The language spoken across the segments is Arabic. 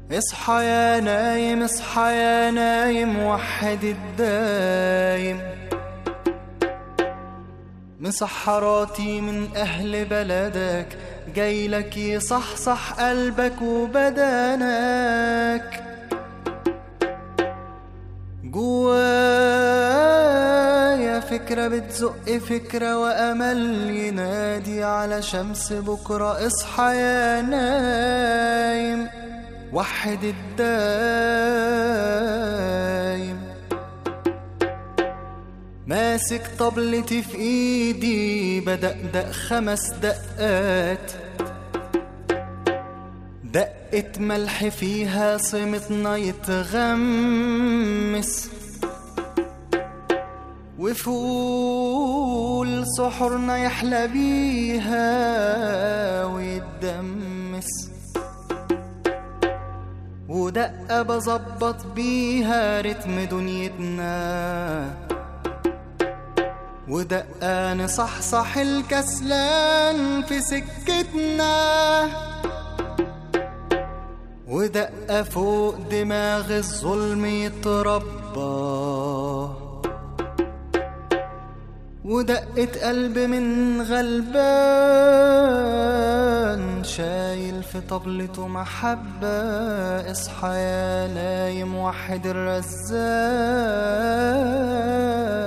اصحى يا نايم اصحى يا نايم وحد الدايم. مسحراتي من أهل بلدك جايلك يصحصح قلبك وبدنك. جوايا فكرة بتزق فكرة وأمل ينادي على شمس بكرة. اصحى يا نايم وحد الدايم. ماسك طبلتي في ايدي بدقدق 5 دقات، دقة ملح فيها صمتنا يتغمس، وفول سحرنا يحلى بيها ويتدمس، ودقة بظبط بيها رتم دنيتنا، ودقة نصحصح الكسلان في سكتنا، ودقة فوق دماغ الظلم يتربى، ودقة قلب من غلبان شايل في طبلته محبة. اصحى يا نايم وحد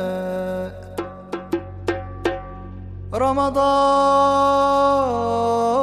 الرزاق. رمضان